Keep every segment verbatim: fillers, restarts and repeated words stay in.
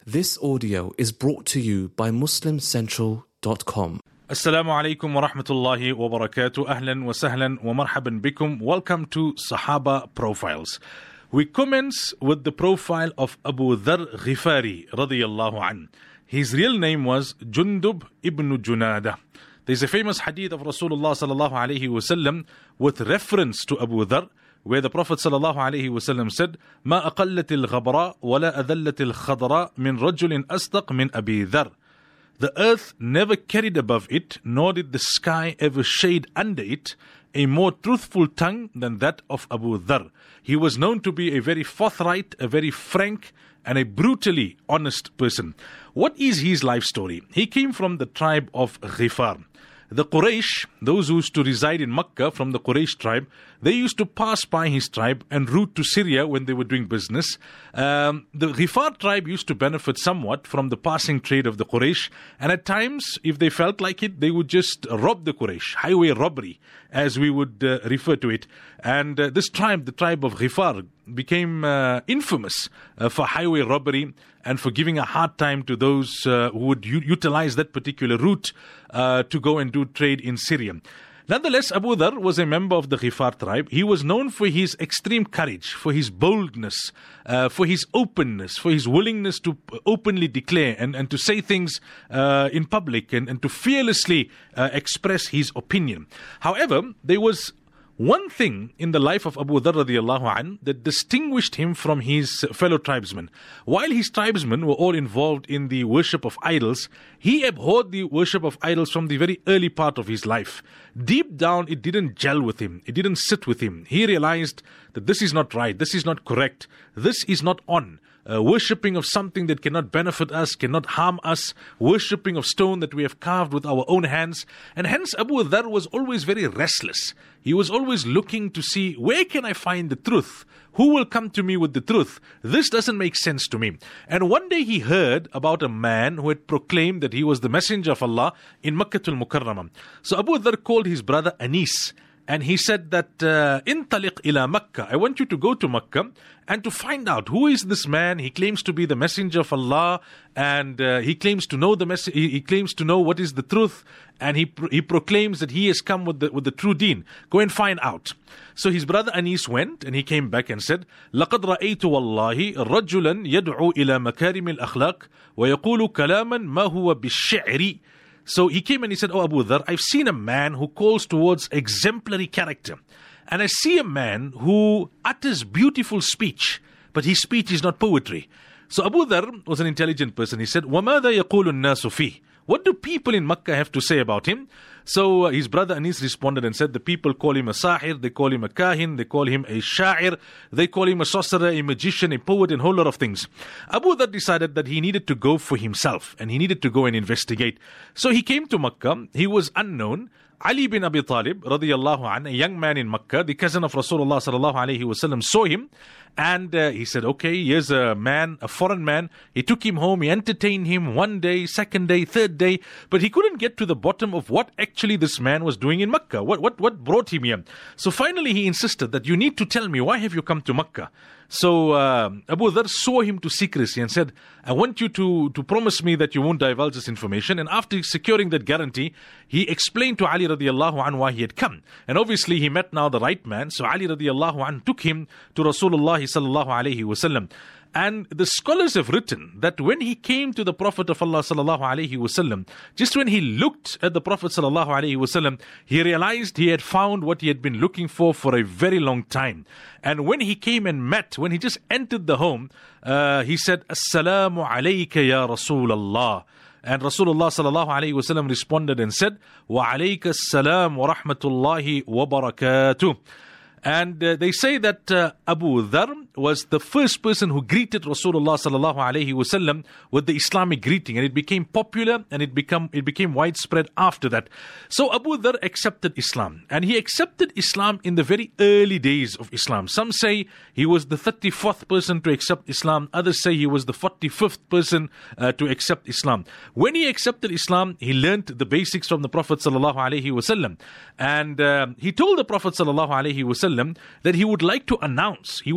This audio is brought to you by muslim central dot com. Assalamu alaikum wa rahmatullahi wa barakatuh. Ahlan wa sahlan wa marhaban bikum. Welcome to Sahaba Profiles. We commence with the profile of Abu Dharr Ghifari radiyallahu an. His real name was Jundub ibn Junada. There's a famous hadith of Rasulullah sallallahu alayhi wa sallam with reference to Abu Dharr, where the Prophet sallallahu alayhi wa sallam said, "Ma aqallat al-ghabra wa la adallat al-khadra min rajulin asdaq min Abi Dharr." The earth never carried above it, nor did the sky ever shade under it, a more truthful tongue than that of Abu Dharr. He was known to be a very forthright, a very frank, and a brutally honest person. What is his life story? He came from the tribe of Ghifar. The Quraysh, those who used to reside in Makkah from the Quraysh tribe, they used to pass by his tribe en route to Syria when they were doing business. Um, the Ghifar tribe used to benefit somewhat from the passing trade of the Quraysh, and at times, if they felt like it, they would just rob the Quraysh, highway robbery, as we would uh, refer to it. And uh, this tribe, the tribe of Ghifar, became uh, infamous uh, for highway robbery and for giving a hard time to those uh, who would u- utilize that particular route uh, to go and do trade in Syria. Nonetheless, Abu Dharr was a member of the Ghifar tribe. He was known for his extreme courage, for his boldness, uh, for his openness, for his willingness to openly declare and, and to say things uh, in public and, and to fearlessly uh, express his opinion. However, there was one thing in the life of Abu Dharr radiallahu an that distinguished him from his fellow tribesmen. While his tribesmen were all involved in the worship of idols, he abhorred the worship of idols from the very early part of his life. Deep down, it didn't gel with him. It didn't sit with him. He realized that this is not right. This is not correct. This is not on. Uh, worshipping of something that cannot benefit us, cannot harm us, worshipping of stone that we have carved with our own hands. And hence Abu Dharr was always very restless. He was always looking to see, where can I find the truth? Who will come to me with the truth? This doesn't make sense to me. And one day he heard about a man who had proclaimed that he was the messenger of Allah in Makkah al-Mukarramah. So Abu Dharr called his brother Anis, and he said that, uh, Intaliq ila Makkah. I want you to go to Makkah and to find out who is this man. He claims to be the messenger of Allah, and uh, he claims to know the mess- he, he claims to know what is the truth, and he pro- he proclaims that he has come with the with the true deen. Go and find out. So his brother Anis went, and he came back and said, لقد رأيت والله رجلا يدعو إلى مكارم الأخلاق ويقول كلاما ما هو بالشعر. So he came and he said, "Oh Abu Dharr, I've seen a man who calls towards exemplary character. And I see a man who utters beautiful speech, but his speech is not poetry." So Abu Dharr was an intelligent person. He said, وَمَاذا يَقُولُ النَّاسُ فِيهِ? What do people in Makkah have to say about him? So uh, his brother Anis responded and said, the people call him a sahir, they call him a kahin, they call him a sha'ir, they call him a sorcerer, a magician, a poet, and a whole lot of things. Abu Dharr decided that he needed to go for himself, and he needed to go and investigate. So he came to Makkah. He was unknown. Ali bin Abi Talib, radiyallahu an, a young man in Makkah, the cousin of Rasulullah sallallahu alayhi wasallam, saw him, and uh, he said, okay, here's a man, a foreign man. He took him home, he entertained him one day, second day, third day, but he couldn't get to the bottom of what actually this man was doing in Makkah. What, what, what brought him here? So finally he insisted that you need to tell me, why have you come to Makkah? So uh, Abu Dharr saw him to secrecy and said, I want you to, to promise me that you won't divulge this information. And after securing that guarantee, he explained to Ali radiallahu anhu why he had come. And obviously he met now the right man. So Ali radiallahu anhu took him to Rasulullah sallallahu alayhi wasallam. And the scholars have written that when he came to the Prophet of Allah sallallahu alaihi wasallam, just when he looked at the Prophet sallallahu alaihi wasallam, he realized he had found what he had been looking for for a very long time. And when he came and met, when he just entered the home, uh, he said, "Assalamu alayka ya Rasulallah." And Rasulullah sallallahu alaihi wasallam responded and said, "Wa alayka assalam wa rahmatullahi wa barakatuh." And uh, they say that uh, Abu Dharr was the first person who greeted Rasulullah sallallahu alaihi wasallam with the Islamic greeting, and it became popular and it became it became widespread after that. So Abu Dharr accepted Islam, and he accepted Islam in the very early days of Islam. Some say he was the thirty-fourth person to accept Islam. Others say he was the forty-fifth person uh, to accept Islam. When he accepted Islam, he learned the basics from the Prophet sallallahu alaihi wasallam, and uh, he told the Prophet sallallahu alaihi wasallam that he would like to announce, he would like the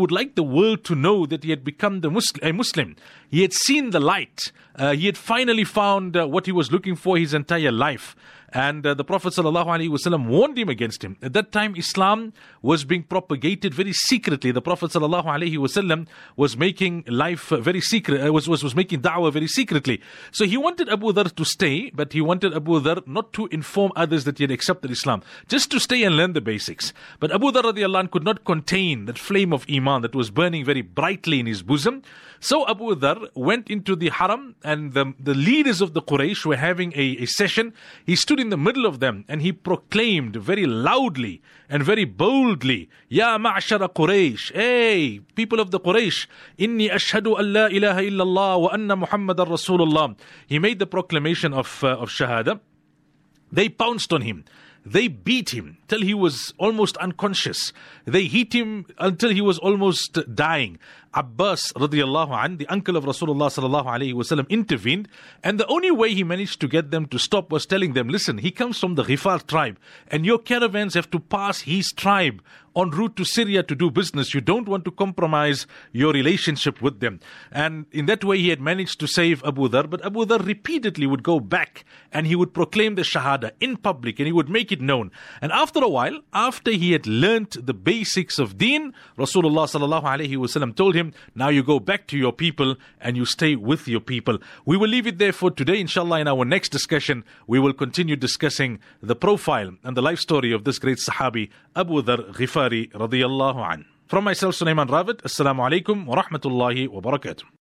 world to know that he had become the Muslim, a Muslim. He had seen the light. Uh, he had finally found uh, what he was looking for his entire life. And uh, the Prophet ﷺ warned him against him. At that time, Islam was being propagated very secretly. The Prophet ﷺ was making life very secret, uh, was, was, was making da'wah very secretly. So he wanted Abu Dharr to stay, but he wanted Abu Dharr not to inform others that he had accepted Islam, just to stay and learn the basics. But Abu Dharr radiallahu anh could not contain that flame of Iman that was burning very brightly in his bosom. So Abu Dharr went into the haram, and the, the leaders of the Quraysh were having a, a session. He stood in the middle of them and he proclaimed very loudly and very boldly, Ya ma'ashara Quraysh, hey, people of the Quraysh, inni ashhadu an la ilaha illallah wa anna Muhammadan Rasulullah. He made the proclamation of, uh, of Shahada. They pounced on him. They beat him till he was almost unconscious. They hit him until he was almost dying. Abbas radiallahu anh, the uncle of Rasulullah sallallahu alayhi wasallam, intervened, and the only way he managed to get them to stop was telling them, listen, he comes from the Ghifar tribe, and your caravans have to pass his tribe en route to Syria to do business. You don't want to compromise your relationship with them. And in that way he had managed to save Abu Dharr, but Abu Dharr repeatedly would go back and he would proclaim the Shahada in public and he would make it known. And after a while, after he had learnt the basics of deen, Rasulullah sallallahu alayhi wasallam told him, now you go back to your people and you stay with your people. We will leave it there for today. Inshallah, in our next discussion, we will continue discussing the profile and the life story of this great Sahabi, Abu Dharr Ghifari radiyallahu an. From myself, Sulaiman Rawat, Assalamu alaikum wa rahmatullahi wa barakatuh.